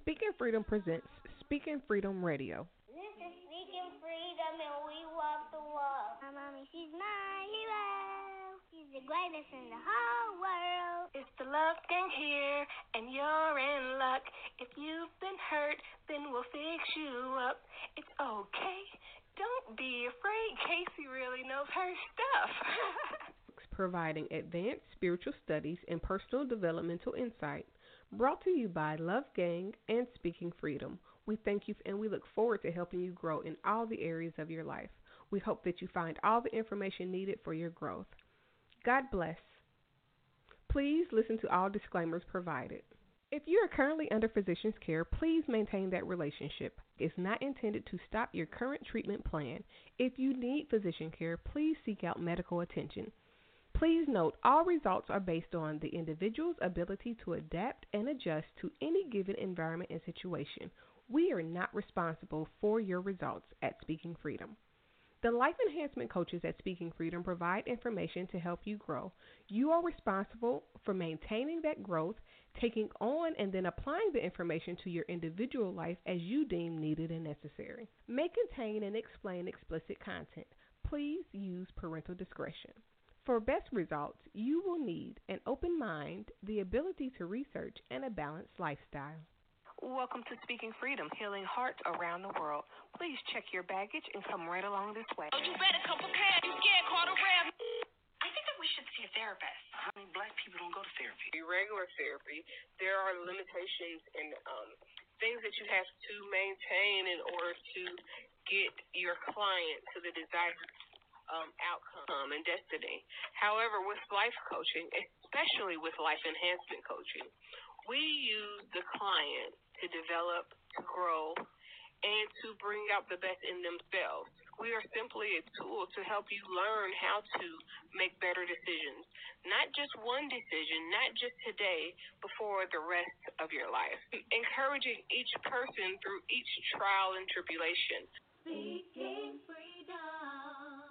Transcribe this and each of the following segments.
Speaking Freedom presents Speaking Freedom Radio. This is Speaking Freedom and we walk the walk. My mommy, she's my hero. She's the greatest in the whole world. It's the Love Gang here, and you're in luck. If you've been hurt, then we'll fix you up. It's okay. Don't be afraid. Casey really knows her stuff. Providing advanced spiritual studies and personal developmental insight. Brought to you by Love Gang and Speaking Freedom. We thank you and we look forward to helping you grow in all the areas of your life. We hope that you find all the information needed for your growth. God bless. Please listen to all disclaimers provided. If you are currently under physician's care, please maintain that relationship. It's not intended to stop your current treatment plan. If you need physician care, please seek out medical attention. Please note, all results are based on the individual's ability to adapt and adjust to any given environment and situation. We are not responsible for your results at Speaking Freedom. The life enhancement coaches at Speaking Freedom provide information to help you grow. You are responsible for maintaining that growth, taking on and then applying the information to your individual life as you deem needed and necessary. May contain and explain explicit content. Please use parental discretion. For best results, you will need an open mind, the ability to research, and a balanced lifestyle. Welcome to Speaking Freedom, healing hearts around the world. Please check your baggage and come right along this way. Oh, you better come prepared. You scared, call the rap. I think that we should see a therapist. I mean, black people don't go to therapy. Regular therapy, there are limitations and things that you have to maintain in order to get your client to the desired outcome and destiny. However, with life coaching, especially with life enhancement coaching, we use the client to develop, to grow, and to bring out the best in themselves. We are simply a tool to help you learn how to make better decisions. Not just one decision, not just today, but for the rest of your life. Encouraging each person through each trial and tribulation. Speaking freedom.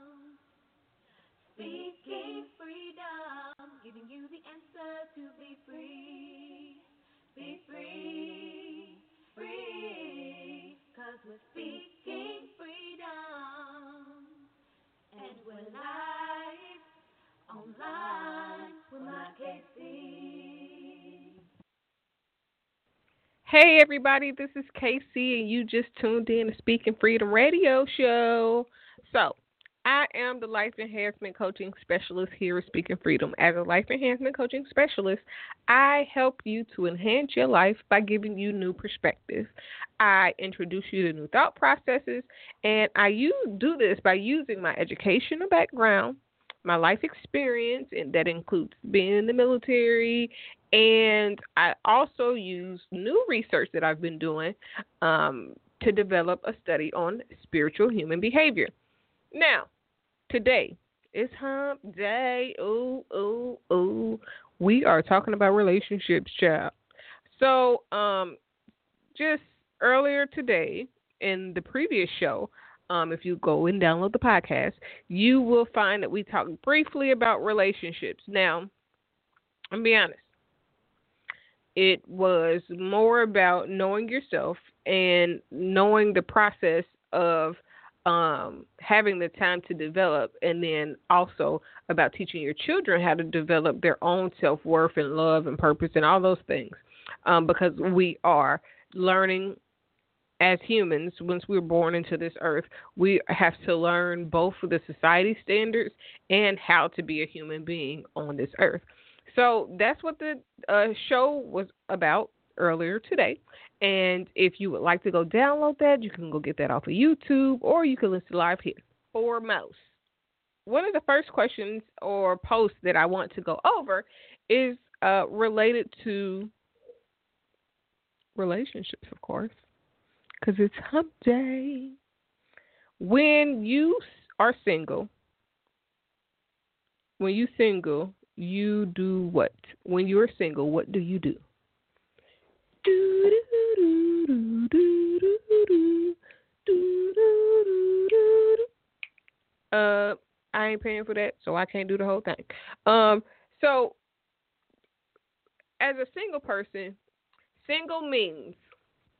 Speaking freedom, giving you the answer to be free. Be free, free, 'cause we're speaking freedom. And we're live, online, with my Casey. Hey everybody, this is Casey and you just tuned in to Speaking Freedom Radio Show. So, I am the Life Enhancement Coaching Specialist here at Speaking Freedom. As a Life Enhancement Coaching Specialist, I help you to enhance your life by giving you new perspectives. I introduce you to new thought processes, and I do this by using my educational background, my life experience, and that includes being in the military, and I also use new research that I've been doing to develop a study on spiritual human behavior. Now, today is hump day. Ooh. We are talking about relationships, child. So, just earlier today in the previous show, if you go and download the podcast, you will find that we talked briefly about relationships. Now, I'll be honest. It was more about knowing yourself and knowing the process of having the time to develop, and then also about teaching your children how to develop their own self-worth and love and purpose and all those things, because we are learning as humans. Once we're born into this earth, we have to learn both the society standards and how to be a human being on this earth. So that's what the show was about earlier today. And if you would like to go download that, you can go get that off of YouTube, or you can listen live here. Foremost, one of the first questions or posts that I want to go over is related to relationships, of course, because it's hump day. When you are single, you do what? When you're single, what do you do? I ain't paying for that, so I can't do the whole thing. So as a single person, single means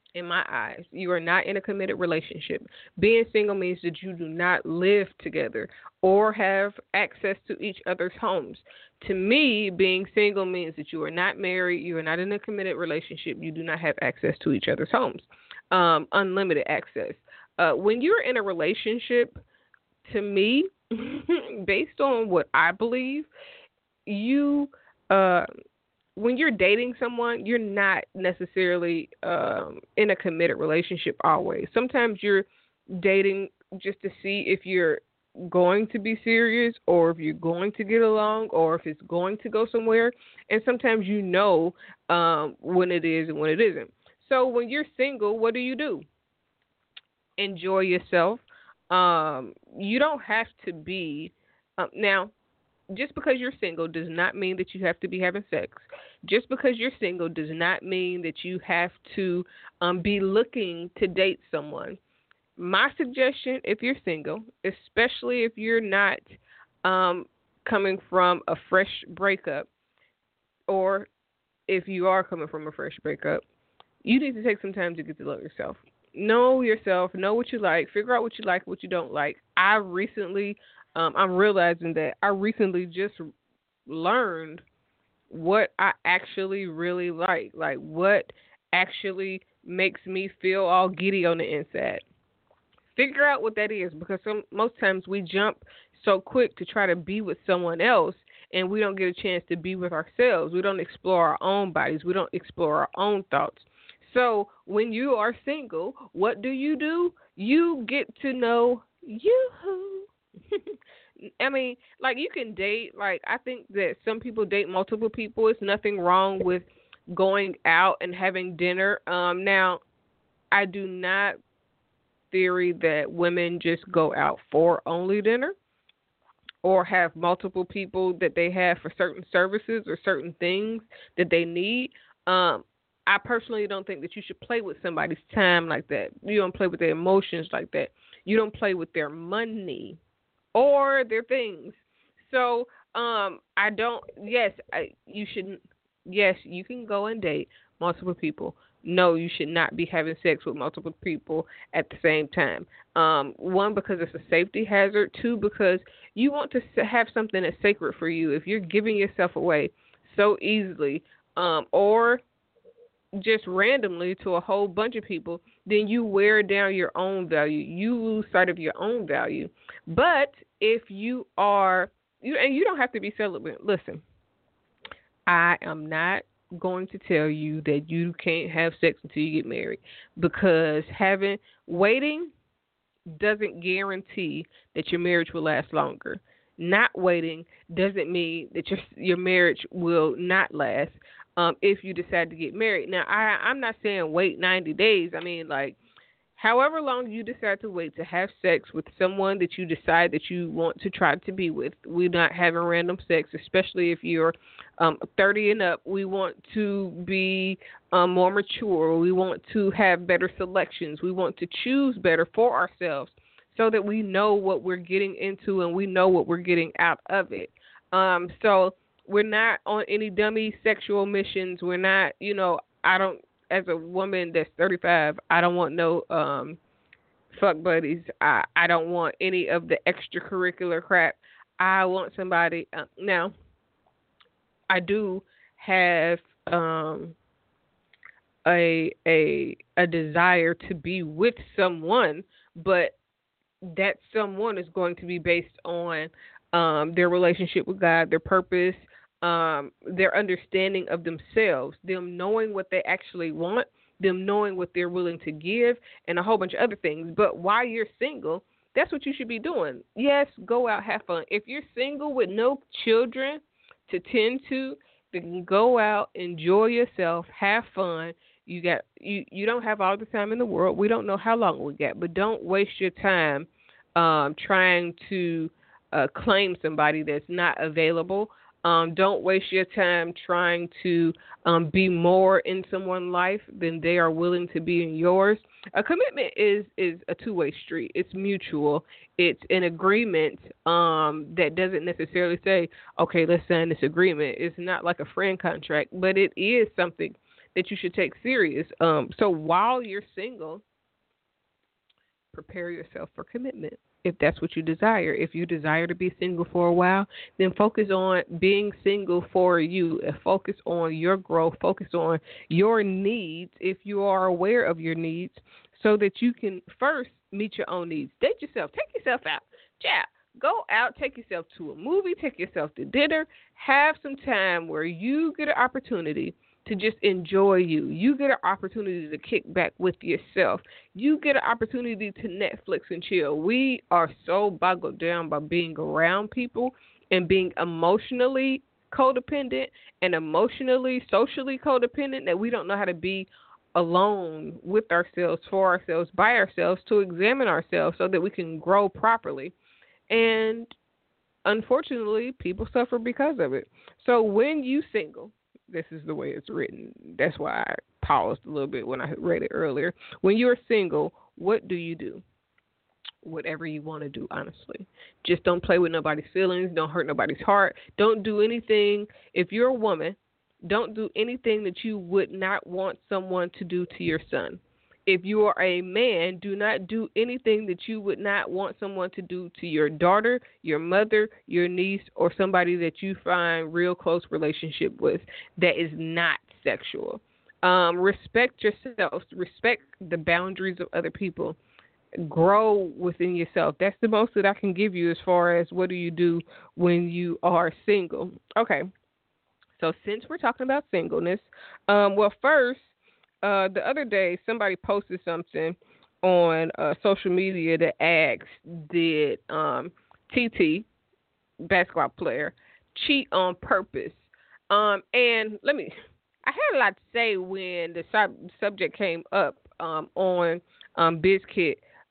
in my eyes. You are not in a committed relationship. Being single means that you do not live together or have access to each other's homes. To me, being single means that you are not married, you are not in a committed relationship, you do not have access to each other's homes, unlimited access. When you're in a relationship, to me, based on what I believe, you when you're dating someone, you're not necessarily in a committed relationship always. Sometimes you're dating just to see if you're going to be serious or if you're going to get along or if it's going to go somewhere. And sometimes you know when it is and when it isn't. So when you're single, what do? Enjoy yourself. You don't have to be now. Just because you're single does not mean that you have to be having sex. Just because you're single does not mean that you have to be looking to date someone. My suggestion, if you're single, especially if you're not coming from a fresh breakup, or if you are coming from a fresh breakup, you need to take some time to get to know yourself. Know yourself, know what you like, figure out what you like, what you don't like. I'm realizing that I recently just learned what I actually really like what actually makes me feel all giddy on the inside. Figure out what that is, because most times we jump so quick to try to be with someone else and we don't get a chance to be with ourselves. We don't explore our own bodies. We don't explore our own thoughts. So when you are single, what do? You get to know you. I mean, like, you can date. Like, I think that some people date multiple people. It's nothing wrong with going out and having dinner. Now, I do not theory that women just go out for only dinner or have multiple people that they have for certain services or certain things that they need. I personally don't think that you should play with somebody's time like that. You don't play with their emotions like that. You don't play with their money or their things. So, you shouldn't. Yes, you can go and date multiple people. No, you should not be having sex with multiple people at the same time. One, because it's a safety hazard. Two, because you want to have something that's sacred for you. If you're giving yourself away so easily, or just randomly to a whole bunch of people, then you wear down your own value. You lose sight of your own value. But if you are, and you don't have to be celibate. Listen, I am not going to tell you that you can't have sex until you get married, because waiting doesn't guarantee that your marriage will last longer. Not waiting doesn't mean that your marriage will not last. If you decide to get married. Now, I'm not saying wait 90 days. I mean, like, however long you decide to wait to have sex with someone that you decide that you want to try to be with. We're not having random sex, especially if you're 30 and up. We want to be more mature. We want to have better selections. We want to choose better for ourselves so that we know what we're getting into and we know what we're getting out of it. So we're not on any dummy sexual missions. We're not, as a woman that's 35, I don't want no fuck buddies. I don't want any of the extracurricular crap. I want somebody. Now, I do have a desire to be with someone, but that someone is going to be based on their relationship with God, their purpose, their understanding of themselves, them knowing what they actually want, them knowing what they're willing to give, and a whole bunch of other things. But while you're single, that's what you should be doing. Yes, go out, have fun. If you're single with no children to tend to, then go out, enjoy yourself, have fun. You don't have all the time in the world. We don't know how long we got, but don't waste your time trying to claim somebody that's not available. Don't waste your time trying to be more in someone's life than they are willing to be in yours. A commitment is a two-way street. It's mutual. It's an agreement that doesn't necessarily say, okay, let's sign this agreement. It's not like a friend contract, but it is something that you should take serious. So while you're single, prepare yourself for commitment if that's what you desire. If you desire to be single for a while, then focus on being single for you and focus on your growth, focus on your needs if you are aware of your needs so that you can first meet your own needs. Date yourself. Take yourself out. Yeah. Go out, take yourself to a movie, take yourself to dinner, have some time where you get an opportunity to just enjoy you. You get an opportunity to kick back with yourself. You get an opportunity to Netflix and chill. We are so boggled down by being around people and being emotionally codependent and emotionally, socially codependent that we don't know how to be alone with ourselves, for ourselves, by ourselves, to examine ourselves so that we can grow properly. And unfortunately, people suffer because of it. So when you single, this is the way it's written. That's why I paused a little bit when I read it earlier. When you're single, what do? Whatever you want to do, honestly. Just don't play with nobody's feelings. Don't hurt nobody's heart. Don't do anything. If you're a woman, don't do anything that you would not want someone to do to your son. If you are a man, do not do anything that you would not want someone to do to your daughter, your mother, your niece, or somebody that you find real close relationship with that is not sexual. Respect yourself. Respect the boundaries of other people. Grow within yourself. That's the most that I can give you as far as what do you do when you are single. Okay, so since we're talking about singleness, first, the other day, somebody posted something on social media that asked, did TT, basketball player, cheat on purpose? And I had a lot to say when the subject came up on BizKit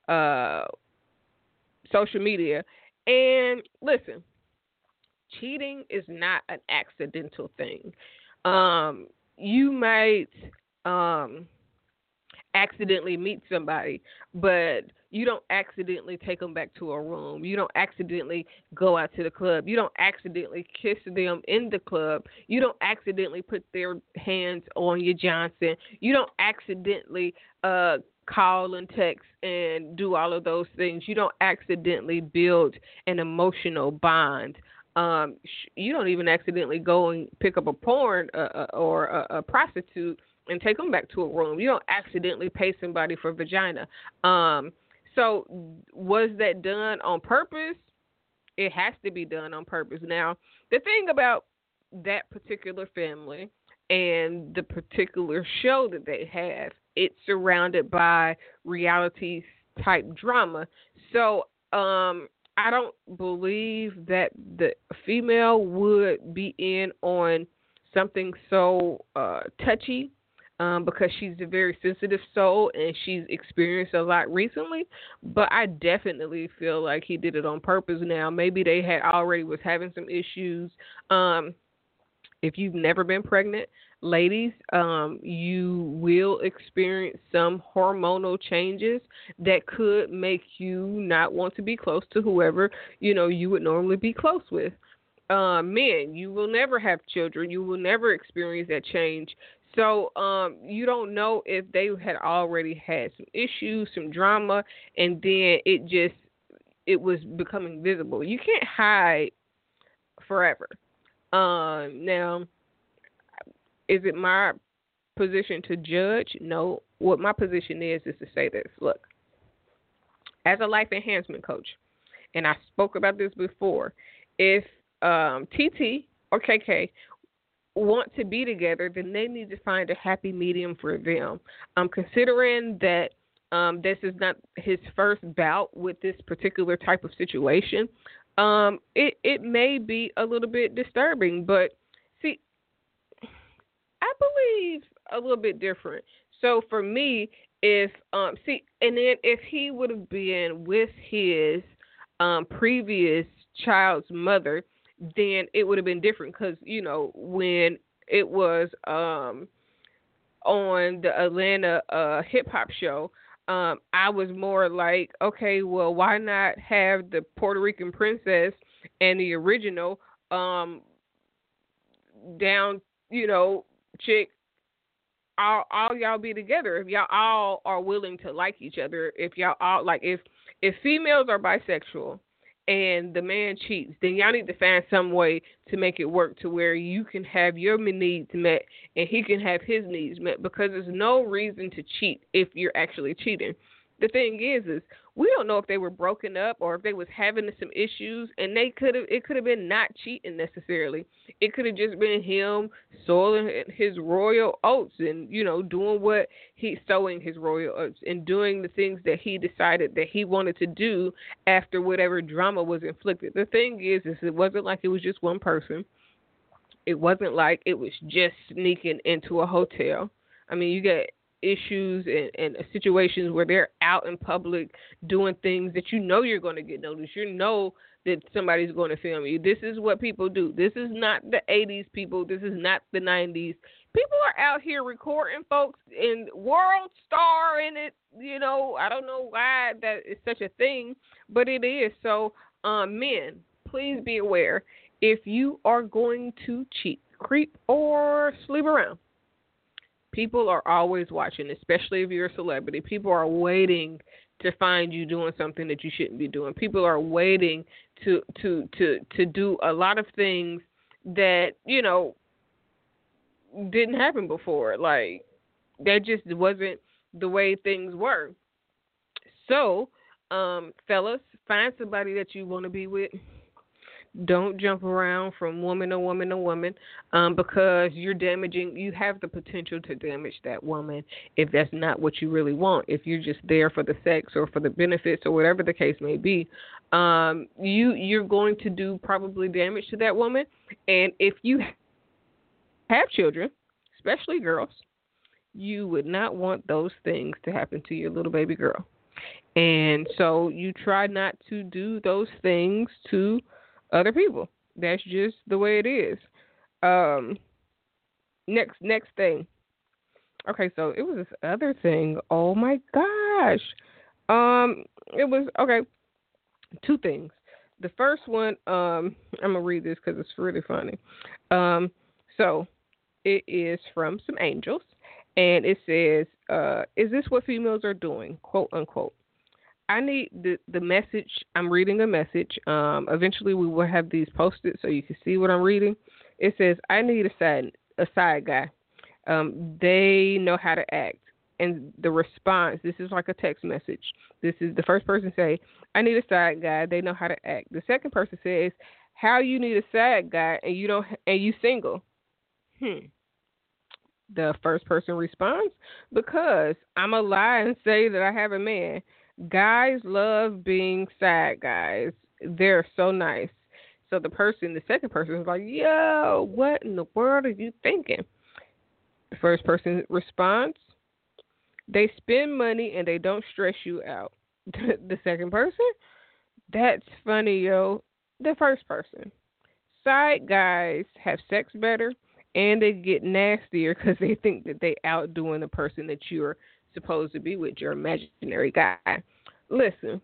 social media. And listen, cheating is not an accidental thing. You might accidentally meet somebody, but you don't accidentally take them back to a room. You don't accidentally go out to the club. You don't accidentally kiss them in the club. You don't accidentally put their hands on your Johnson. You don't accidentally call and text and do all of those things. You don't accidentally build an emotional bond. You don't even accidentally go and pick up a porn or a prostitute and take them back to a room. You don't accidentally pay somebody for vagina. So was that done on purpose? It has to be done on purpose. Now, the thing about that particular family and the particular show that they have, it's surrounded by reality type drama. So I don't believe that the female would be in on something so touchy. Because she's a very sensitive soul and she's experienced a lot recently. But I definitely feel like he did it on purpose. Now, maybe they had already was having some issues. If you've never been pregnant, ladies, you will experience some hormonal changes that could make you not want to be close to whoever, you would normally be close with. Men, you will never have children. You will never experience that change. So you don't know if they had already had some issues, some drama, and then it was becoming visible. You can't hide forever. Now, is it my position to judge? No. What my position is to say this. Look, as a life enhancement coach, and I spoke about this before, if TT or KK want to be together, then they need to find a happy medium for them. Considering that this is not his first bout with this particular type of situation, it may be a little bit disturbing. But see, I believe a little bit different. So for me, and then if he would have been with his previous child's mother, then it would have been different because, when it was on the Atlanta hip-hop show, I was more like, okay, well, why not have the Puerto Rican princess and the original down, chick all y'all be together, if y'all all are willing to like each other, if y'all all like if females are bisexual and the man cheats, then y'all need to find some way to make it work to where you can have your needs met and he can have his needs met, because there's no reason to cheat if you're actually cheating. The thing is we don't know if they were broken up or if they was having some issues, and it could have been not cheating necessarily. It could have just been him sowing his royal oats and, doing what he sowing his royal oats and doing the things that he decided that he wanted to do after whatever drama was inflicted. The thing is it wasn't like it was just one person. It wasn't like it was just sneaking into a hotel. I mean, you got issues and situations where they're out in public doing things that you're going to get noticed. That somebody's going to film you. This is what people do. This is not the 80s people. This is not the 90s. People are out here recording folks and world star in it. I don't know why that is such a thing, but it is. So, men, please be aware. If you are going to cheat, creep, or sleep around, people are always watching, especially if you're a celebrity. People are waiting to find you doing something that you shouldn't be doing. People are waiting to do a lot of things that, didn't happen before. Like, that just wasn't the way things were. So, fellas, find somebody that you want to be with. Don't jump around from woman to woman to woman, because you have the potential to damage that woman if that's not what you really want. If you're just there for the sex or for the benefits or whatever the case may be, you're going to do probably damage to that woman. And if you have children, especially girls, you would not want those things to happen to your little baby girl. And so you try not to do those things to other people. That's just the way it is. Next thing. Okay, so it was this other thing. Oh my gosh. It was okay. Two things. The first one, I'm gonna read this because it's really funny. So it is from some angels, and it says, "Is this what females are doing?" Quote unquote. I need the message. I'm reading a message. Eventually, we will have these posted so you can see what I'm reading. It says, "I need a side guy. They know how to act." And the response, this is like a text message. This is the first person say, "I need a side guy. They know how to act." The second person says, "How you need a side guy and you single?" The first person responds, "Because I'm a lie and say that I have a man. Guys love being side guys. They're so nice." So the second person is like, "Yo, what in the world are you thinking?" The first person responds, "They spend money and they don't stress you out." The second person, "That's funny, yo." The first person, "Side guys have sex better and they get nastier because they think that they outdoing the person that you're supposed to be with, your imaginary guy." Listen,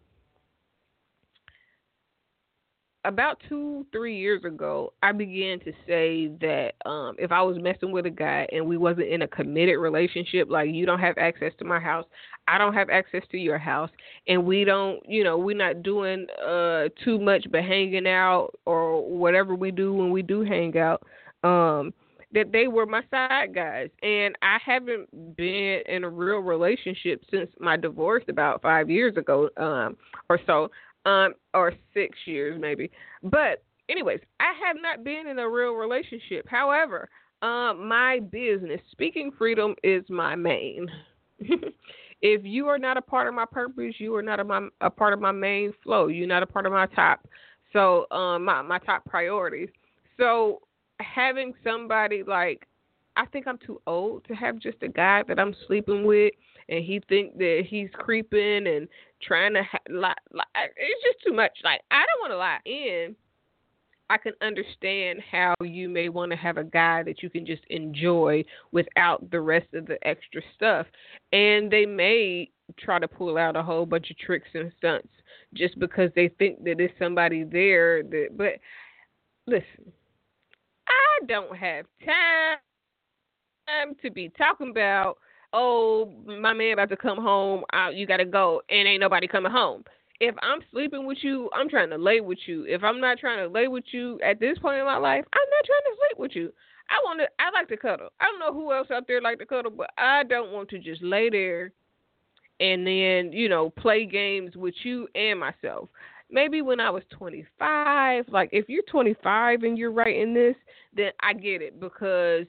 about 2-3 years ago, I began to say that if I was messing with a guy and we wasn't in a committed relationship, like you don't have access to my house, I don't have access to your house, and we don't, we're not doing too much but hanging out or whatever we do when we do hang out, that they were my side guys. And I haven't been in a real relationship since my divorce about 5 years ago, or so, or 6 years maybe. But anyways, I have not been in a real relationship. However, my business, Speaking Freedom, is my main. If you are not a part of my purpose, you are not a part of my main flow. You're not a part of my top. So, my top priorities. So, having somebody like, I think I'm too old to have just a guy that I'm sleeping with, and he think that he's creeping and trying to lie. It's just too much. Like, I don't want to lie. And I can understand how you may want to have a guy that you can just enjoy without the rest of the extra stuff. And they may try to pull out a whole bunch of tricks and stunts just because they think that there's somebody there. But listen, I don't have time time to be talking about, oh, my man about to come home, you got to go, and ain't nobody coming home. If I'm sleeping with you, I'm trying to lay with you. If I'm not trying to lay with you at this point in my life, I'm not trying to sleep with you. I like to cuddle. I don't know who else out there like to cuddle, but I don't want to just lay there and then, play games with you and myself. Maybe when I was 25, like if you're 25 and you're writing this, then I get it because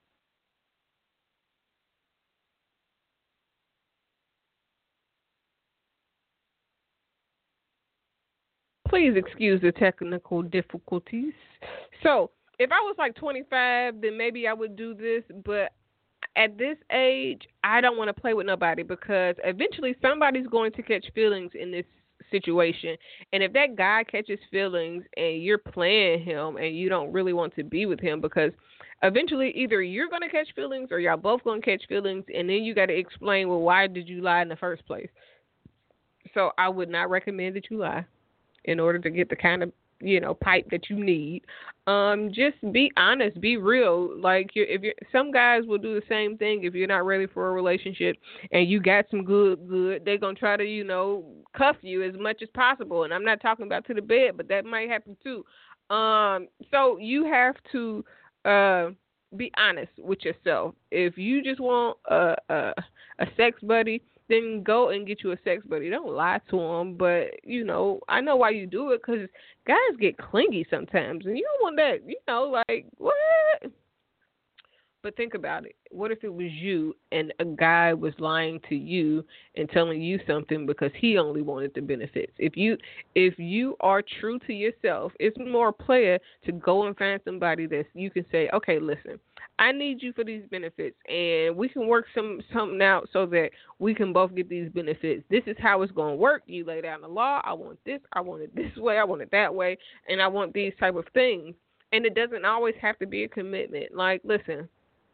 please excuse the technical difficulties. So, if I was like 25, then maybe I would do this, but at this age, I don't want to play with nobody because eventually somebody's going to catch feelings in this situation. And if that guy catches feelings and you're playing him and you don't really want to be with him because eventually either you're going to catch feelings or y'all both going to catch feelings and then you got to explain, well, why did you lie in the first place? So I would not recommend that you lie in order to get the kind of pipe that you need. Just be honest, be real. Like if you're, some guys will do the same thing if you're not ready for a relationship and you got some good, they're gonna try to cuff you as much as possible. And I'm not talking about to the bed, but that might happen too. So you have to be honest with yourself. If you just want a sex buddy, then go and get you a sex buddy. Don't lie to them. But, I know why you do it because guys get clingy sometimes. And you don't want that, like, what? But think about it. What if it was you and a guy was lying to you and telling you something because he only wanted the benefits? If you are true to yourself, it's more player to go and find somebody that you can say, okay, listen, I need you for these benefits, and we can work something out so that we can both get these benefits. This is how it's going to work. You lay down the law. I want this. I want it this way. I want it that way, and I want these type of things. And it doesn't always have to be a commitment. Like, listen,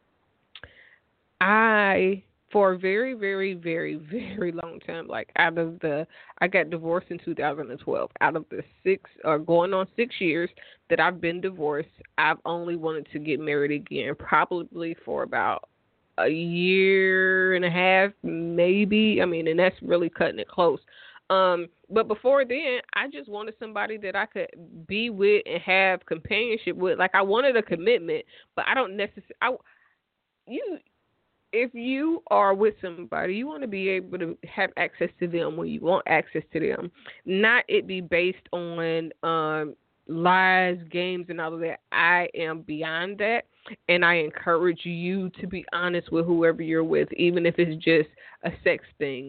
for a very, very, very, very long time, like I got divorced in 2012. Out of the going on 6 years that I've been divorced, I've only wanted to get married again, probably for about a year and a half, maybe. I mean, and that's really cutting it close. But before then, I just wanted somebody that I could be with and have companionship with. Like, I wanted a commitment, but I don't necessarily. If you are with somebody, you want to be able to have access to them when you want access to them, not it be based on lies, games, and all of that. I am beyond that, and I encourage you to be honest with whoever you're with, even if it's just a sex thing.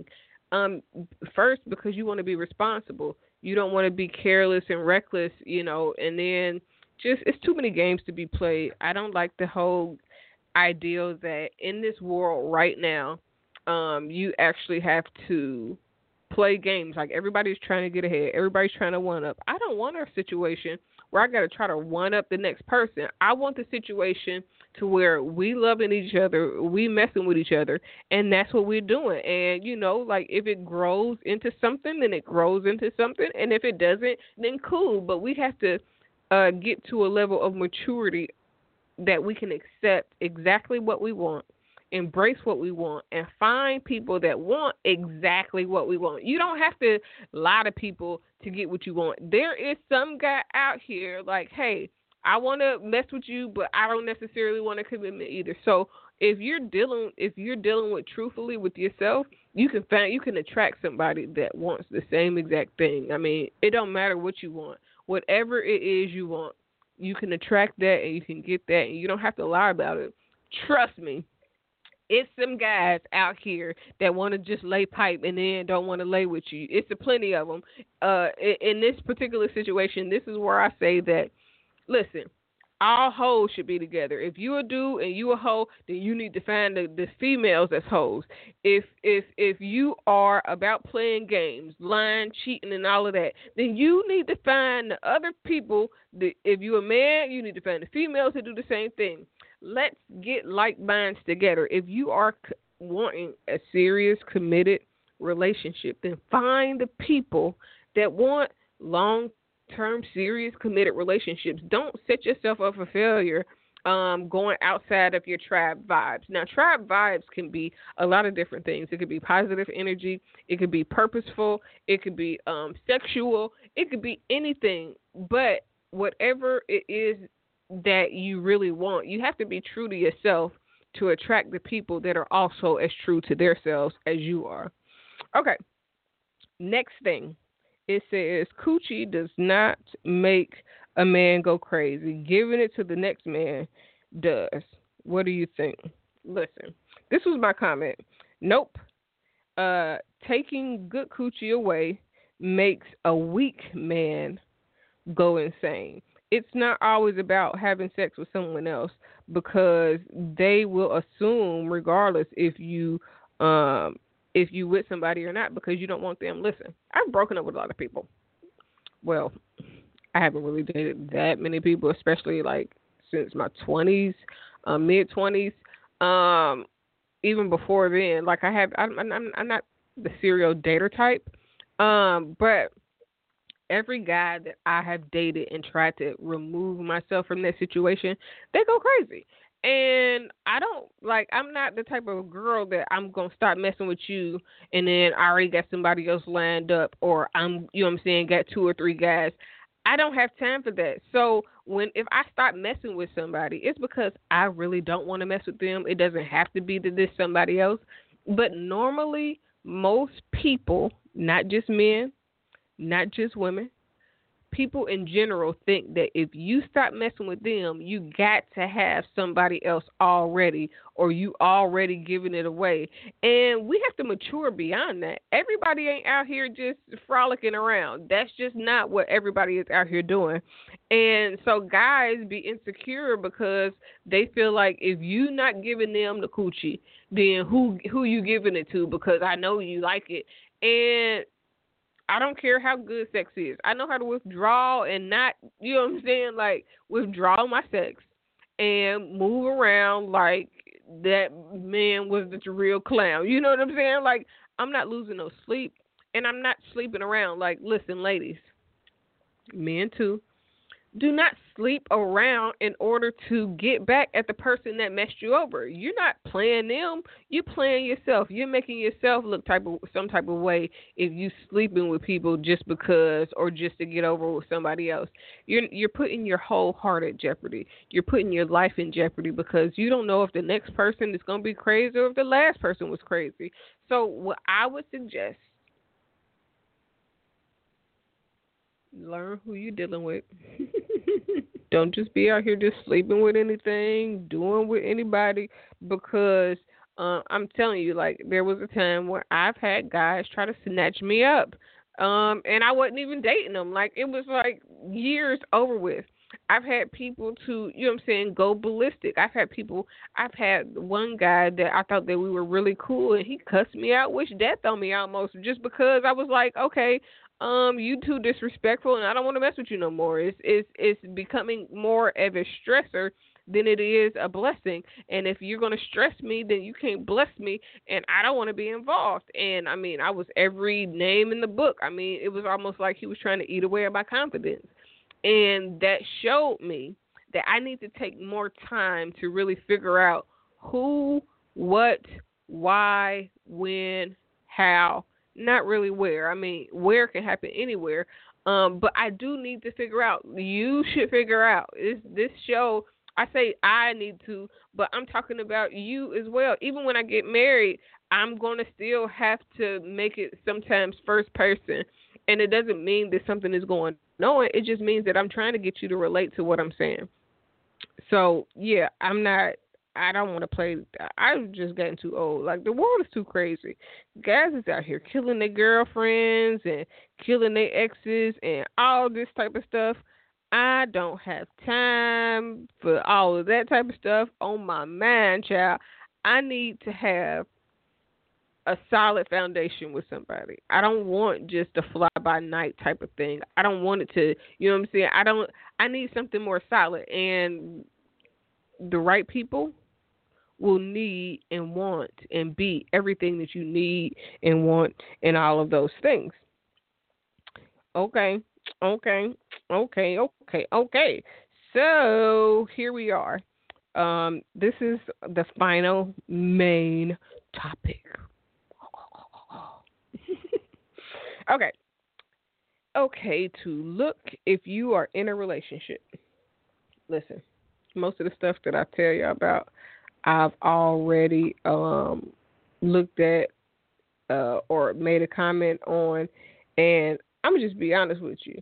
First, because you want to be responsible. You don't want to be careless and reckless, and then just it's too many games to be played. I don't like the whole idea that in this world right now, you actually have to play games. Like, everybody's trying to get ahead. Everybody's trying to one up. I don't want a situation where I got to try to one up the next person. I want the situation to where we loving each other, we messing with each other, and that's what we're doing. And, like, if it grows into something, then it grows into something. And if it doesn't, then cool. But we have to get to a level of maturity that we can accept exactly what we want, embrace what we want, and find people that want exactly what we want. You don't have to lie to people to get what you want. There is some guy out here like, hey, I want to mess with you, but I don't necessarily want a commitment either. So if you're dealing with truthfully with yourself, you can attract somebody that wants the same exact thing. I mean, it don't matter what you want. Whatever it is you want, you can attract that and you can get that, and you don't have to lie about it. Trust me, it's some guys out here that want to just lay pipe and then don't want to lay with you. It's a plenty of them. In this particular situation, this is where I say that, listen, all hoes should be together. If you a dude and you a hoe, then you need to find the females that's hoes. If you are about playing games, lying, cheating, and all of that, then you need to find the other people. If you're a man, you need to find the females that do the same thing. Let's get like minds together. If you are wanting a serious, committed relationship, then find the people that want long-term, serious, committed relationships. Don't set yourself up for failure going outside of your tribe vibes. Now, tribe vibes can be a lot of different things. It could be positive energy. It could be purposeful. It could be sexual. It could be anything. But whatever it is that you really want, you have to be true to yourself to attract the people that are also as true to themselves as you are. Okay. Next thing. It says coochie does not make a man go crazy. Giving it to the next man does. What do you think? Listen, this was my comment. Nope. Taking good coochie away makes a weak man go insane. It's not always about having sex with someone else because they will assume, regardless if you with somebody or not, because you don't want them. Listen, I've broken up with a lot of people. Well, I haven't really dated that many people, especially like since my 20s, mid 20s. Even before then, like I'm not the serial dater type. But every guy that I have dated and tried to remove myself from that situation, they go crazy. And I'm not the type of girl that I'm going to start messing with you and then I already got somebody else lined up, or got 2 or 3 guys. I don't have time for that. So if I start messing with somebody, it's because I really don't want to mess with them. It doesn't have to be that this somebody else. But normally, most people, not just men, not just women, people in general think that if you stop messing with them, you got to have somebody else already, or you already giving it away. And we have to mature beyond that. Everybody ain't out here just frolicking around. That's just not what everybody is out here doing. And so guys be insecure because they feel like if you not giving them the coochie, then who you giving it to? Because I know you like it. And I don't care how good sex is. I know how to withdraw and not, like withdraw my sex and move around like that man was the real clown. You know what I'm saying? Like, I'm not losing no sleep and I'm not sleeping around. Like, listen, ladies, men too, do not sleep around in order to get back at the person that messed you over. You're not playing them. You're playing yourself. You're making yourself look some type of way if you sleeping with people just because or just to get over with somebody else. You're putting your whole heart at jeopardy. You're putting your life in jeopardy because you don't know if the next person is going to be crazy or if the last person was crazy. So what I would suggest, learn who you're dealing with. Don't just be out here just sleeping with anything, doing with anybody, because I'm telling you, like, there was a time where I've had guys try to snatch me up, and I wasn't even dating them. Like, it was like years over with. I've had people go ballistic. I've had one guy that I thought that we were really cool, and he cussed me out, wished death on me almost, just because I was like, okay, you too disrespectful, and I don't want to mess with you no more. It's becoming more of a stressor than it is a blessing. And if you're going to stress me, then you can't bless me, and I don't want to be involved. And, I mean, I was every name in the book. I mean, it was almost like he was trying to eat away at my confidence. And that showed me that I need to take more time to really figure out who, what, why, when, how. Not really where. I mean, where can happen anywhere. But I do need to figure out. You should figure out. This show, I say I need to, but I'm talking about you as well. Even when I get married, I'm going to still have to make it sometimes first person. And it doesn't mean that something is going on. It just means that I'm trying to get you to relate to what I'm saying. So, yeah, I don't want to play. I've just gotten too old. Like, the world is too crazy. Guys is out here killing their girlfriends and killing their exes and all this type of stuff. I don't have time for all of that type of stuff on my mind, child. I need to have a solid foundation with somebody. I don't want just a fly-by-night type of thing. I don't want it to, you know what I'm saying? I need something more solid. And the right people will need and want and be everything that you need and want and all of those things. Okay. So here we are. This is the final main topic. Okay. Okay, to look if you are in a relationship. Listen, most of the stuff that I tell you about, I've already looked at or made a comment on, and I'm gonna just be honest with you.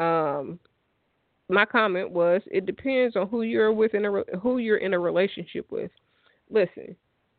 My comment was, it depends on who you're with who you're in a relationship with. Listen,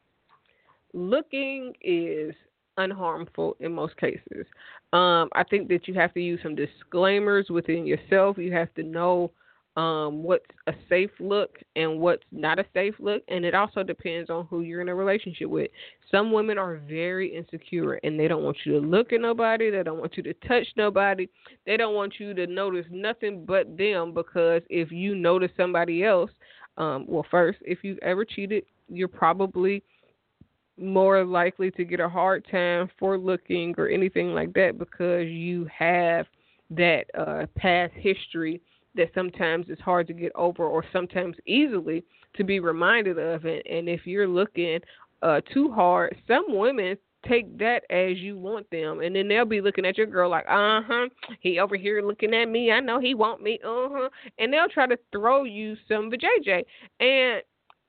looking is unharmful in most cases. I think that you have to use some disclaimers within yourself. You have to know what's a safe look and what's not a safe look, and it also depends on who you're in a relationship with. Some women are very insecure, and they don't want you to look at nobody. They don't want you to touch nobody. They don't want you to notice nothing but them, because if you notice somebody else, well, first, if you've ever cheated, you're probably more likely to get a hard time for looking or anything like that, because you have that past history that sometimes it's hard to get over, or sometimes easily to be reminded of. And if you're looking too hard, some women take that as you want them, and then they'll be looking at your girl like, he over here looking at me, I know he want me, and they'll try to throw you some vajayjay. And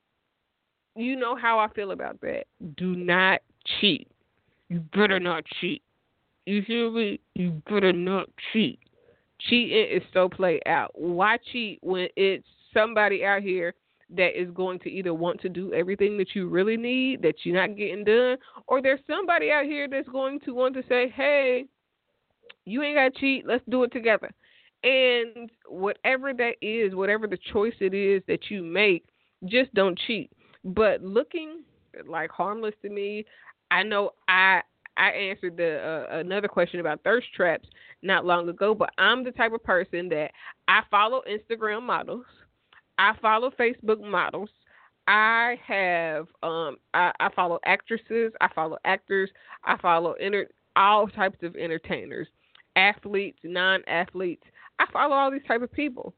you know how I feel about that. Do not cheat. You better not cheat. You hear me? You better not cheat. Cheating is so played out. Why cheat when it's somebody out here that is going to either want to do everything that you really need, that you're not getting done, or there's somebody out here that's going to want to say, hey, you ain't got to cheat, let's do it together. And whatever that is, whatever the choice it is that you make, just don't cheat. But looking like harmless to me, I know I answered another question about thirst traps not long ago, but I'm the type of person that I follow Instagram models, I follow Facebook models, I have I follow actresses, I follow actors, I follow all types of entertainers, athletes, non-athletes. I follow all these type of people.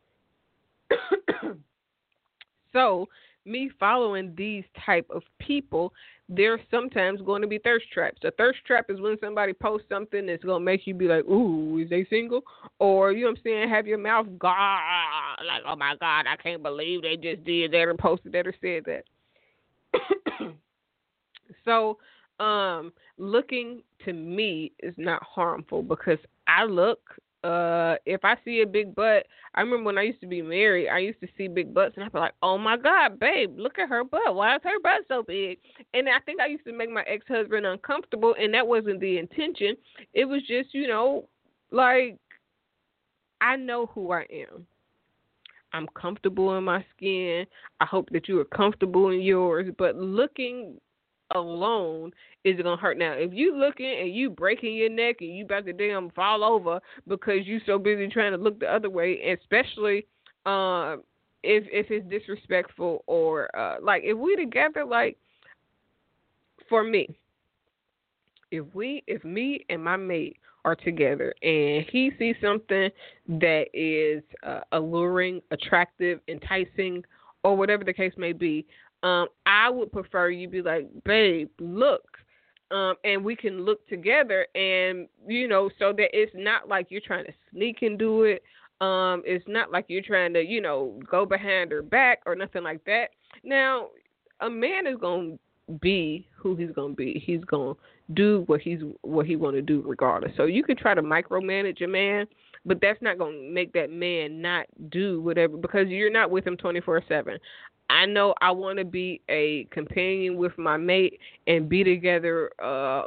So me following these type of people, there's sometimes going to be thirst traps. A thirst trap is when somebody posts something that's going to make you be like, ooh, is they single? Or, you know what I'm saying, have your mouth like, oh my God, I can't believe they just did that or posted that or said that. So, looking to me is not harmful, because I look. If I see a big butt, I remember when I used to be married, I used to see big butts, and I'd be like, oh my God, babe, look at her butt. Why is her butt so big? And I think I used to make my ex-husband uncomfortable, and that wasn't the intention. It was just, like, I know who I am. I'm comfortable in my skin. I hope that you are comfortable in yours, but looking alone is going to hurt. Now, if you looking and you breaking your neck and you about to damn fall over because you so busy trying to look the other way, especially if it's disrespectful, or like if we together, like for me, if me and my mate are together and he sees something that is alluring, attractive, enticing, or whatever the case may be, I would prefer you be like, babe, look, and we can look together, and, so that it's not like you're trying to sneak and do it. It's not like you're trying to, go behind her back or nothing like that. Now, a man is going to be who he's going to be. He's going to do what he want to do regardless. So you can try to micromanage a man, but that's not going to make that man not do whatever, because you're not with him 24/7. I know I want to be a companion with my mate and be together a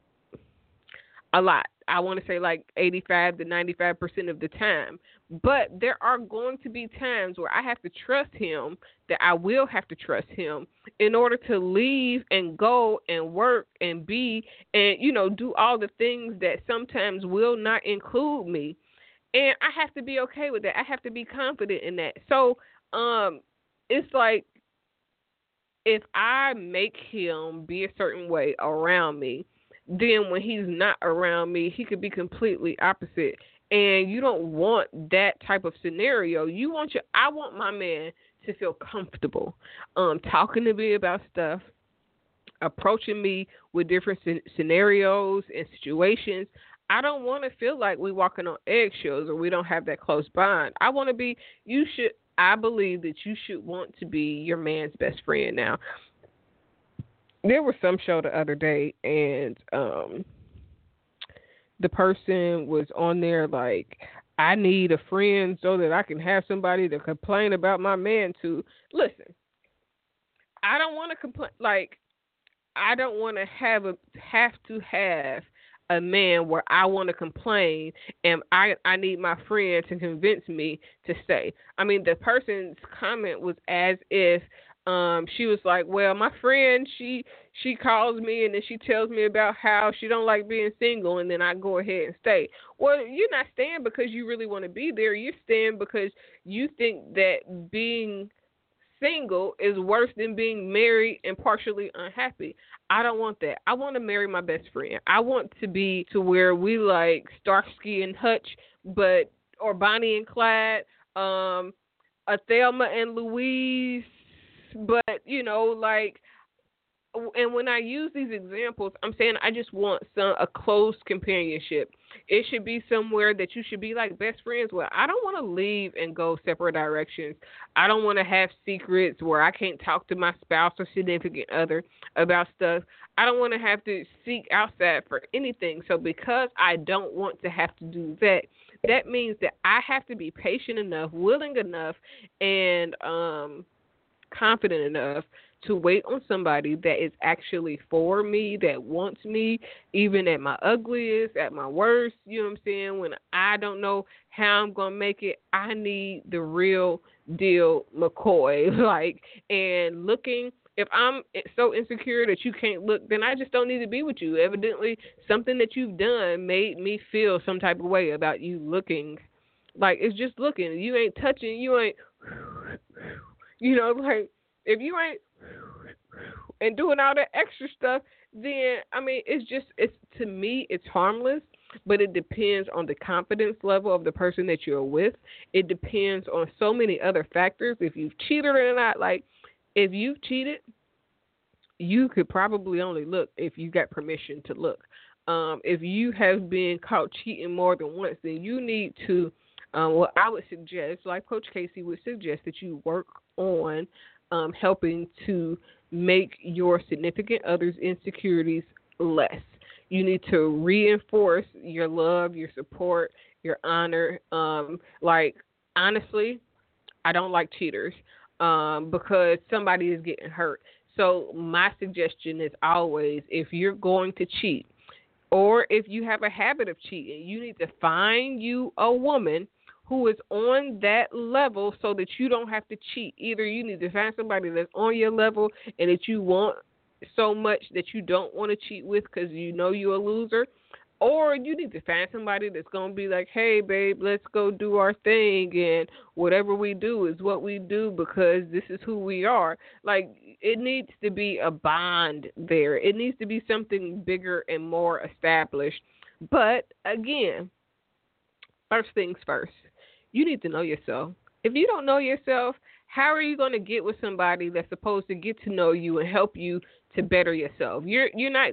lot. I want to say like 85 to 95% of the time. But there are going to be times where I have to trust him, that I will have to trust him in order to leave and go and work and be and, do all the things that sometimes will not include me. And I have to be okay with that. I have to be confident in that. So, it's like, if I make him be a certain way around me, then when he's not around me, he could be completely opposite. And you don't want that type of scenario. I want my man to feel comfortable talking to me about stuff, approaching me with different scenarios and situations. I don't want to feel like we walking on eggshells or we don't have that close bond. I believe that you should want to be your man's best friend. Now, there was some show the other day, and the person was on there like, I need a friend so that I can have somebody to complain about my man to. Listen, I don't want to complain. Like, I don't want to have a man where I want to complain and I need my friend to convince me to stay. I mean, the person's comment was as if she was like, well, my friend, she calls me and then she tells me about how she don't like being single, and then I go ahead and stay. Well, you're not staying because you really want to be there. You're staying because you think that being single is worse than being married and partially unhappy. I don't want that. I want to marry my best friend. I want to be to where we like Starsky and Hutch, or Bonnie and Clyde, a Thelma and Louise, but, you know, like, and when I use these examples, I'm saying I just want a close companionship. It should be somewhere that you should be like best friends with. I don't want to leave and go separate directions. I don't want to have secrets where I can't talk to my spouse or significant other about stuff. I don't want to have to seek outside for anything. So because I don't want to have to do that, that means that I have to be patient enough, willing enough, and confident enough to wait on somebody that is actually for me, that wants me, even at my ugliest, at my worst, you know what I'm saying? When I don't know how I'm going to make it, I need the real deal McCoy. Like, and looking, if I'm so insecure that you can't look, then I just don't need to be with you. Evidently, something that you've done made me feel some type of way about you looking. Like, it's just looking. You ain't touching, you ain't, you know, like, if you ain't and doing all that extra stuff, then, I mean, to me, it's harmless, but it depends on the confidence level of the person that you're with. It depends on so many other factors. If you've cheated or not, like, if you've cheated, you could probably only look if you got permission to look. If you have been caught cheating more than once, then you need to, I would suggest, like Coach Casey would suggest, that you work on helping to make your significant other's insecurities less. You need to reinforce your love, your support, your honor. Like, honestly, I don't like cheaters because somebody is getting hurt. So my suggestion is always, if you're going to cheat or if you have a habit of cheating, you need to find you a woman who is on that level so that you don't have to cheat. Either you need to find somebody that's on your level and that you want so much that you don't want to cheat with because you know you're a loser, or you need to find somebody that's going to be like, hey, babe, let's go do our thing, and whatever we do is what we do because this is who we are. Like, it needs to be a bond there. It needs to be something bigger and more established. But, again, first things first. You need to know yourself. If you don't know yourself, how are you going to get with somebody that's supposed to get to know you and help you to better yourself? You're not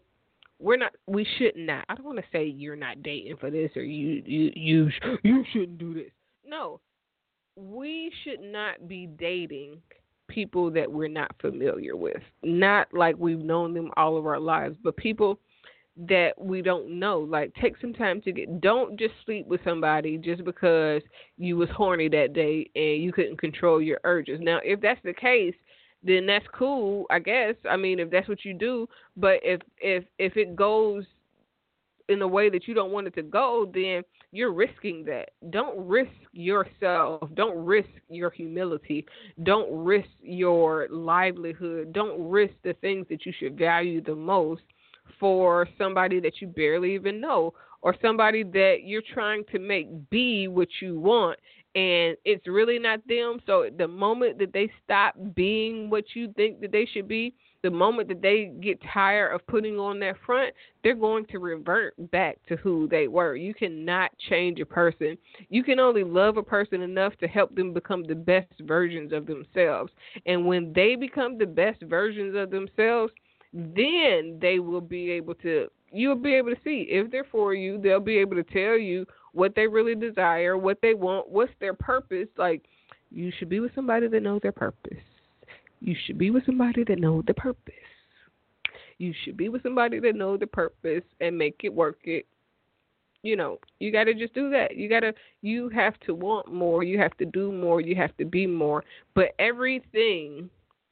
we should not. I don't want to say you're not dating for this or you shouldn't do this. No. We should not be dating people that we're not familiar with. Not like we've known them all of our lives, but people that we don't know. Like, take some time don't just sleep with somebody just because you was horny that day and you couldn't control your urges. Now, if that's the case, then that's cool, I guess. I mean, if that's what you do, but if it goes in a way that you don't want it to go, then you're risking that. Don't risk yourself. Don't risk your humility. Don't risk your livelihood. Don't risk the things that you should value the most for somebody that you barely even know, or somebody that you're trying to make be what you want, and it's really not them. So the moment that they stop being what you think that they should be, The moment that they get tired of putting on that front, they're going to revert back to who they were. You cannot change a person. You can only love a person enough to help them become the best versions of themselves. And when they become the best versions of themselves, then they will be able to, you'll be able to see if they're for you. They'll be able to tell you what they really desire, what they want, what's their purpose. Like, you should be with somebody that knows their purpose. You should be with somebody that knows the purpose. You should be with somebody that knows the purpose and make it work it. You know, you got to just do that. You have to want more. You have to do more. You have to be more. But everything,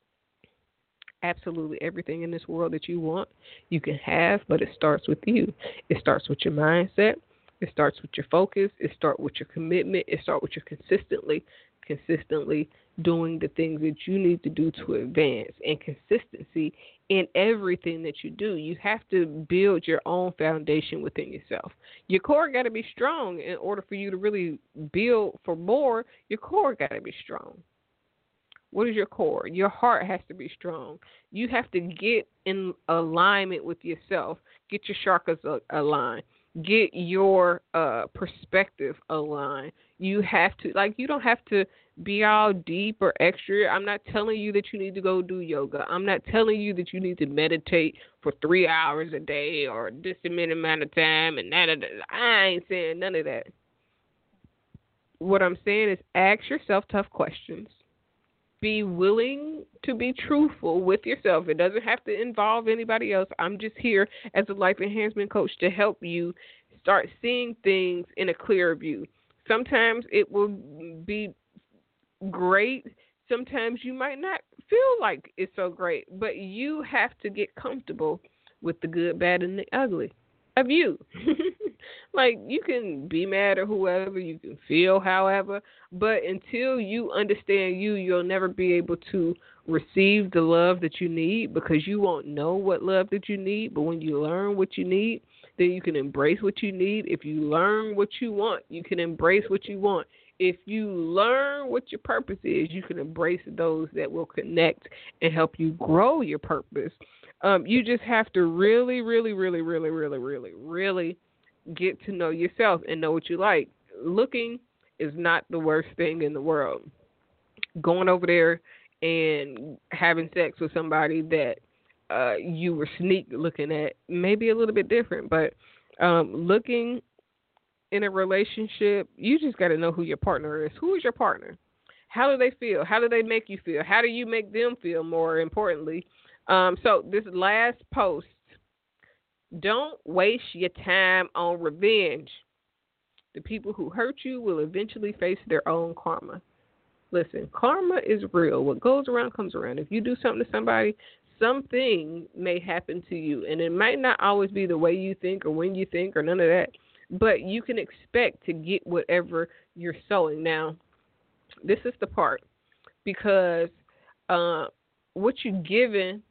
absolutely everything in this world that you want, you can have, but it starts with you. It starts with your mindset. It starts with your focus. It starts with your commitment. It starts with your consistently doing the things that you need to do to advance, and consistency in everything that you do. You have to build your own foundation within yourself. Your core got to be strong in order for you to really build for more. Your core got to be strong. What is your core? Your heart has to be strong. You have to get in alignment with yourself. Get your chakras aligned. Get your perspective aligned. You have to, like, you don't have to be all deep or extra. I'm not telling you that you need to go do yoga. I'm not telling you that you need to meditate for 3 hours a day or this amount of time and that. I ain't saying none of that. What I'm saying is ask yourself tough questions. Be willing to be truthful with yourself. It doesn't have to involve anybody else. I'm just here as a life enhancement coach to help you start seeing things in a clearer view. Sometimes it will be great. Sometimes you might not feel like it's so great, but you have to get comfortable with the good, bad, and the ugly of you. Like, you can be mad at whoever, you can feel however, but until you understand you, you'll never be able to receive the love that you need, because you won't know what love that you need. But when you learn what you need, then you can embrace what you need. If you learn what you want, you can embrace what you want. If you learn what your purpose is, you can embrace those that will connect and help you grow your purpose. You just have to really, really, really, really, really, really, really get to know yourself and know what you like. Looking is not the worst thing in the world. Going over there and having sex with somebody that you were sneak looking at may be a little bit different, but looking in a relationship, you just got to know who your partner is. Who is your partner? How do they feel? How do they make you feel? How do you make them feel, more importantly? So this last post, don't waste your time on revenge. The people who hurt you will eventually face their own karma. Listen, karma is real. What goes around comes around. If you do something to somebody, something may happen to you. And it might not always be the way you think or when you think or none of that. But you can expect to get whatever you're sowing. Now, this is the part. Because what you're given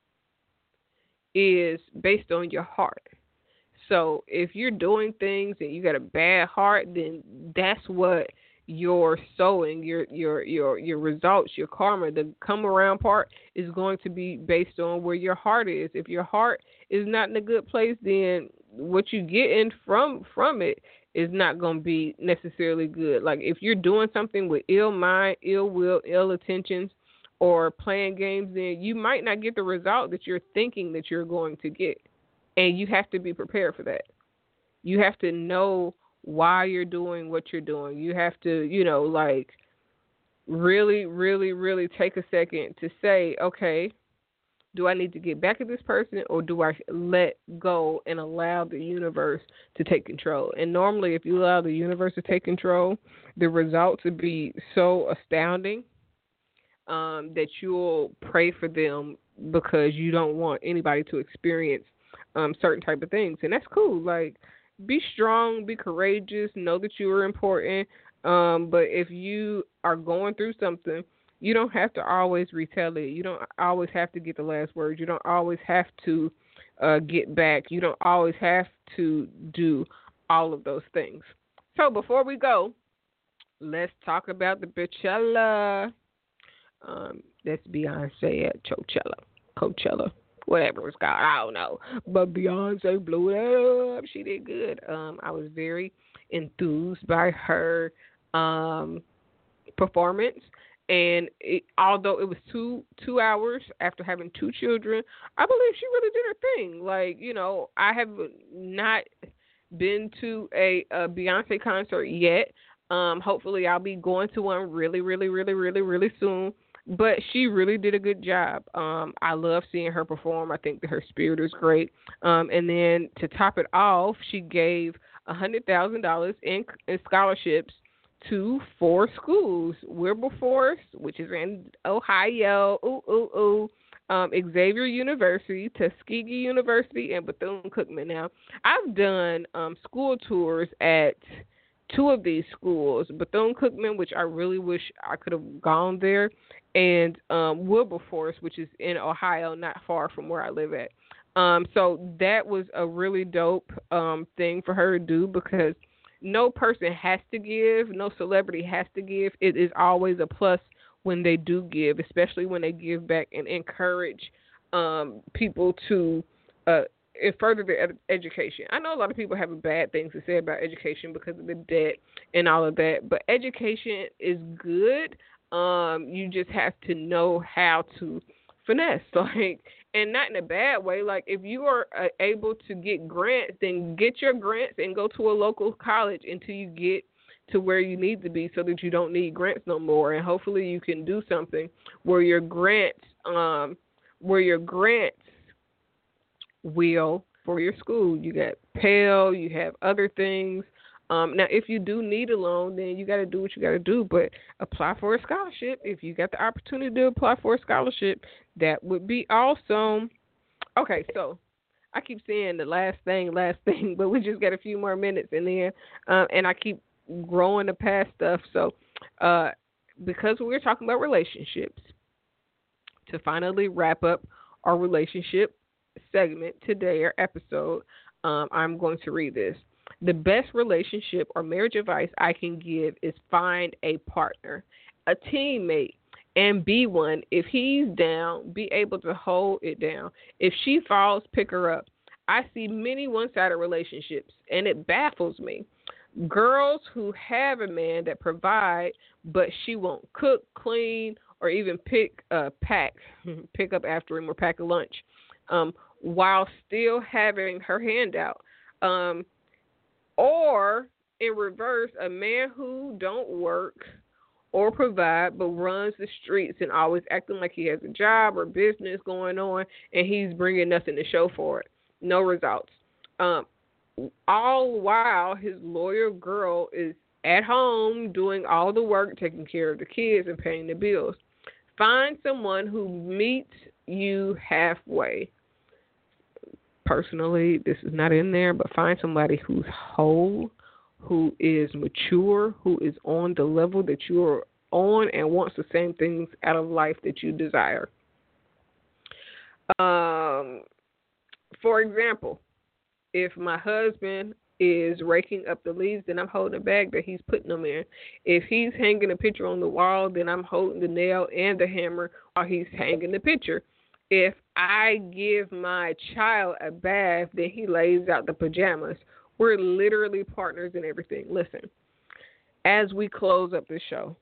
is based on your heart. So if you're doing things and you got a bad heart, then that's what you're sowing. Your results, your karma, the come around part is going to be based on where your heart is. If your heart is not in a good place, then what you get in from it is not going to be necessarily good. Like if you're doing something with ill mind, ill will, ill intentions, or playing games, then you might not get the result that you're thinking that you're going to get. And you have to be prepared for that. You have to know why you're doing what you're doing. You have to, really, really, really take a second to say, okay, do I need to get back at this person, or do I let go and allow the universe to take control? And normally if you allow the universe to take control, the results would be so astounding that you'll pray for them because you don't want anybody to experience certain type of things. And that's cool. Like, be strong, be courageous, know that you are important. But if you are going through something, you don't have to always retaliate. You don't always have to get the last word. You don't always have to get back. You don't always have to do all of those things. So before we go, let's talk about the Beychella. That's Beyonce at Coachella. Coachella, whatever it was called. I don't know. But Beyonce blew it up. She did good. I was very enthused by her performance. And although it was two hours after having two children, I believe she really did her thing. Like, I have not been to a Beyonce concert yet. Hopefully I'll be going to one really, really, really, really, really soon. But she really did a good job. I love seeing her perform. I think that her spirit is great. And then to top it off, she gave $100,000 in scholarships to 4 schools: Wilberforce, which is in Ohio, Xavier University, Tuskegee University, and Bethune-Cookman. Now, I've done school tours at 2 of these schools: Bethune-Cookman, which I really wish I could have gone there, and Wilberforce, which is in Ohio, not far from where I live at. So that was a really dope thing for her to do, because no person has to give, no celebrity has to give. It is always a plus when they do give, especially when they give back and encourage people to further their education. I know a lot of people have bad things to say about education because of the debt and all of that, but education is good. You just have to know how to finesse, and not in a bad way. Like, if you are able to get grants, then get your grants and go to a local college until you get to where you need to be, so that you don't need grants no more. And hopefully you can do something where your grants will for your school. You got Pell, you have other things. Now, if you do need a loan, then you got to do what you got to do, but apply for a scholarship. If you got the opportunity to apply for a scholarship, that would be awesome. Okay, so I keep saying the last thing, but we just got a few more minutes in there, and I keep growing the past stuff. So because we're talking about relationships, to finally wrap up our relationship segment today, or episode, I'm going to read this. The best relationship or marriage advice I can give is find a partner, a teammate, and be one. If he's down, be able to hold it down. If she falls, pick her up. I see many one-sided relationships, and it baffles me. Girls who have a man that provide, but she won't cook, clean, or even pick up after him or pack a lunch, while still having her hand out. Or in reverse, a man who don't work or provide but runs the streets and always acting like he has a job or business going on, and he's bringing nothing to show for it. No results. All while his loyal girl is at home doing all the work, taking care of the kids and paying the bills. Find someone who meets you halfway. Personally, this is not in there, but find somebody who's whole, who is mature, who is on the level that you're on and wants the same things out of life that you desire. For example, if my husband is raking up the leaves, then I'm holding a bag that he's putting them in. If he's hanging a picture on the wall, then I'm holding the nail and the hammer while he's hanging the picture. If I give my child a bath, then he lays out the pajamas. We're literally partners in everything. Listen, as we close up this show,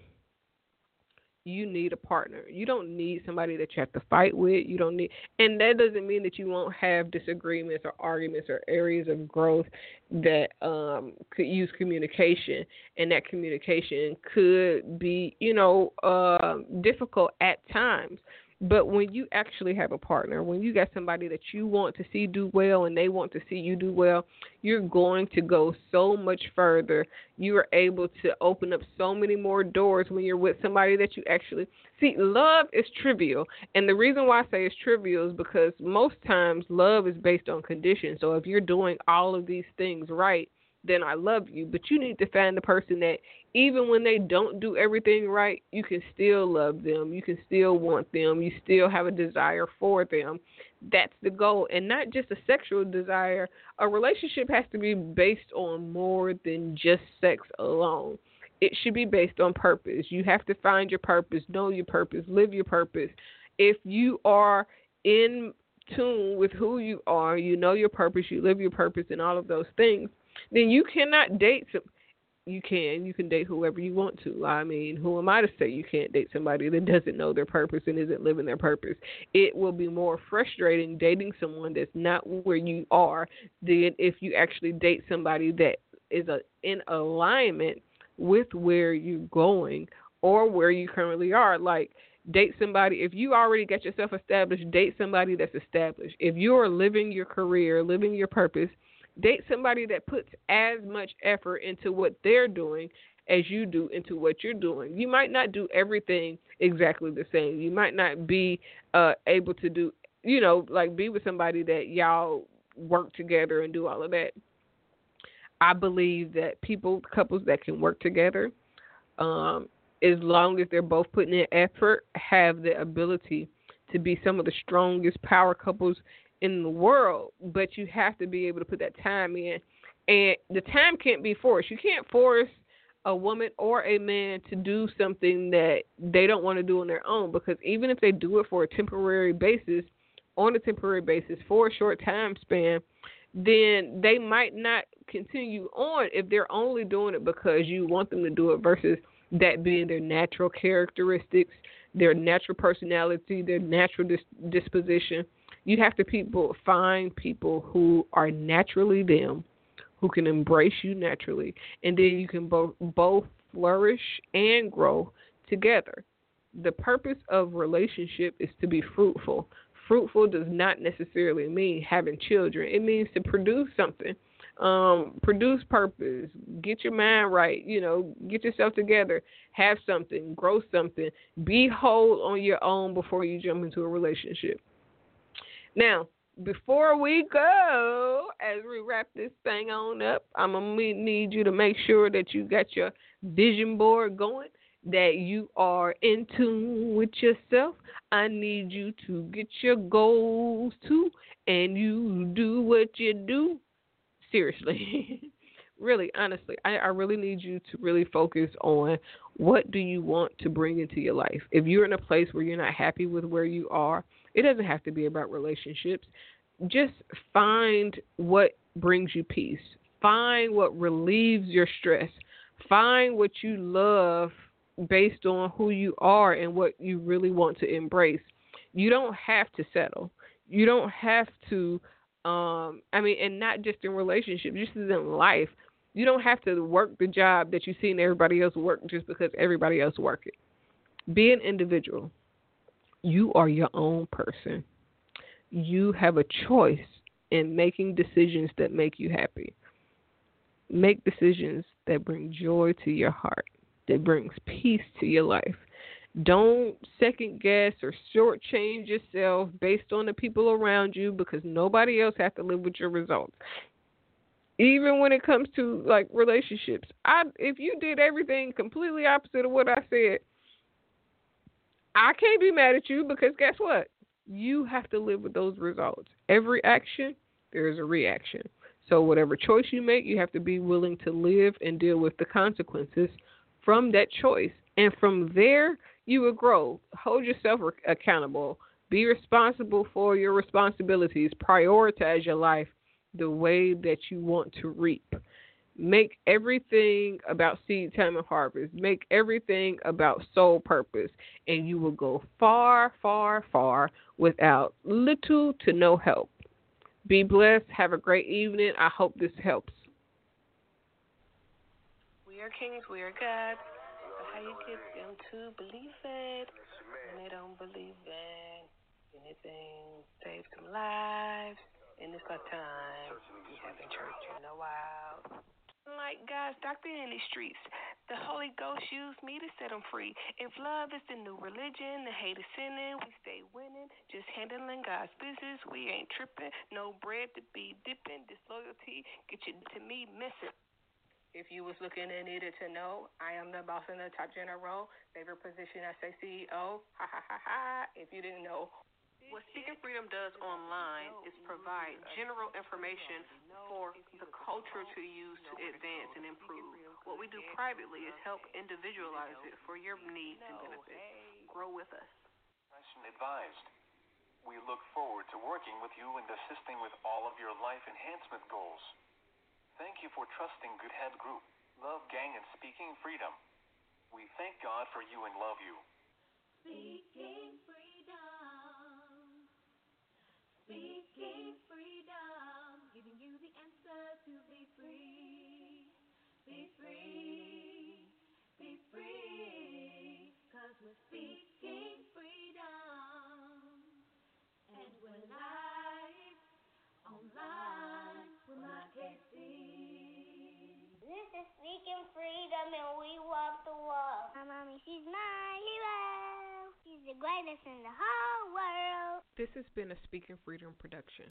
you need a partner. You don't need somebody that you have to fight with. And that doesn't mean that you won't have disagreements or arguments or areas of growth that could use communication, and that communication could be, difficult at times. But when you actually have a partner, when you got somebody that you want to see do well and they want to see you do well, you're going to go so much further. You are able to open up so many more doors when you're with somebody that you actually see. Love is trivial. And the reason why I say it's trivial is because most times love is based on conditions. So if you're doing all of these things right, then I love you. But you need to find the person that even when they don't do everything right, you can still love them. You can still want them. You still have a desire for them. That's the goal. And not just a sexual desire. A relationship has to be based on more than just sex alone. It should be based on purpose. You have to find your purpose, know your purpose, live your purpose. If you are in tune with who you are, you know your purpose, you live your purpose, and all of those things, then you cannot date you can date whoever you want to. I mean, who am I to say you can't date somebody that doesn't know their purpose and isn't living their purpose? It will be more frustrating dating someone that's not where you are than if you actually date somebody that is in alignment with where you're going or where you currently are. Like, date somebody, if you already got yourself established, date somebody that's established. If you're living your career, living your purpose, date somebody that puts as much effort into what they're doing as you do into what you're doing. You might not do everything exactly the same. You might not be able to do, like be with somebody that y'all work together and do all of that. I believe that couples that can work together, as long as they're both putting in effort, have the ability to be some of the strongest power couples in the world. But you have to be able to put that time in. And the time can't be forced. You can't force a woman or a man to do something that they don't want to do on their own, because even if they do it for a temporary basis, on a temporary basis for a short time span, then they might not continue on if they're only doing it because you want them to do it versus that being their natural characteristics, their natural personality, their natural disposition. You have to find people who are naturally them, who can embrace you naturally, and then you can both flourish and grow together. The purpose of relationship is to be fruitful. Fruitful does not necessarily mean having children. It means to produce something, produce purpose, get your mind right, get yourself together, have something, grow something, be whole on your own before you jump into a relationship. Now, before we go, as we wrap this thing on up, I'm going to need you to make sure that you got your vision board going, that you are in tune with yourself. I need you to get your goals too, and you do what you do. Seriously. Really, honestly, I really need you to really focus on what do you want to bring into your life. If you're in a place where you're not happy with where you are, it doesn't have to be about relationships. Just find what brings you peace. Find what relieves your stress. Find what you love based on who you are and what you really want to embrace. You don't have to settle. You don't have to, and not just in relationships, just as in life. You don't have to work the job that you've seen everybody else work just because everybody else work it. Be an individual. You are your own person. You have a choice in making decisions that make you happy. Make decisions that bring joy to your heart, that brings peace to your life. Don't second guess or shortchange yourself based on the people around you, because nobody else has to live with your results. Even when it comes to like relationships, if you did everything completely opposite of what I said, I can't be mad at you, because guess what? You have to live with those results. Every action, there is a reaction. So whatever choice you make, you have to be willing to live and deal with the consequences from that choice. And from there, you will grow. Hold yourself accountable. Be responsible for your responsibilities. Prioritize your life the way that you want to reap. Make everything about seed time and harvest. Make everything about soul purpose. And you will go far, far, far without little to no help. Be blessed. Have a great evening. I hope this helps. We are kings, we are gods. But how you get them to believe it when they don't believe it? Anything saves some lives. In this lifetime, we haven't church in a while. Like God's doctor in these streets, the Holy Ghost used me to set them free. If love is the new religion, the hate is sinning, we stay winning. Just handling God's business, we ain't tripping. No bread to be dipping, disloyalty get you to me missing. If you was looking and needed to know, I am the boss in the top general. Favorite position, I say CEO. Ha ha ha ha. If you didn't know. What Speaking Freedom does online is provide general information for the culture to use to advance and improve. What we do privately is help individualize it for your needs and benefits. Grow with us. Advised. We look forward to working with you and assisting with all of your life enhancement goals. Thank you for trusting Good Head Group, Love Gang, and Speaking Freedom. We thank God for you and love you. Speaking freedom. Speaking freedom. Giving you the answer to be free. Be free. Be free. 'Cause we're speaking freedom. And we're live online with my KC. This is Speaking Freedom and we walk the walk. My mommy, she's my hero. She's the greatest in the whole world. This has been a Speaking Freedom production.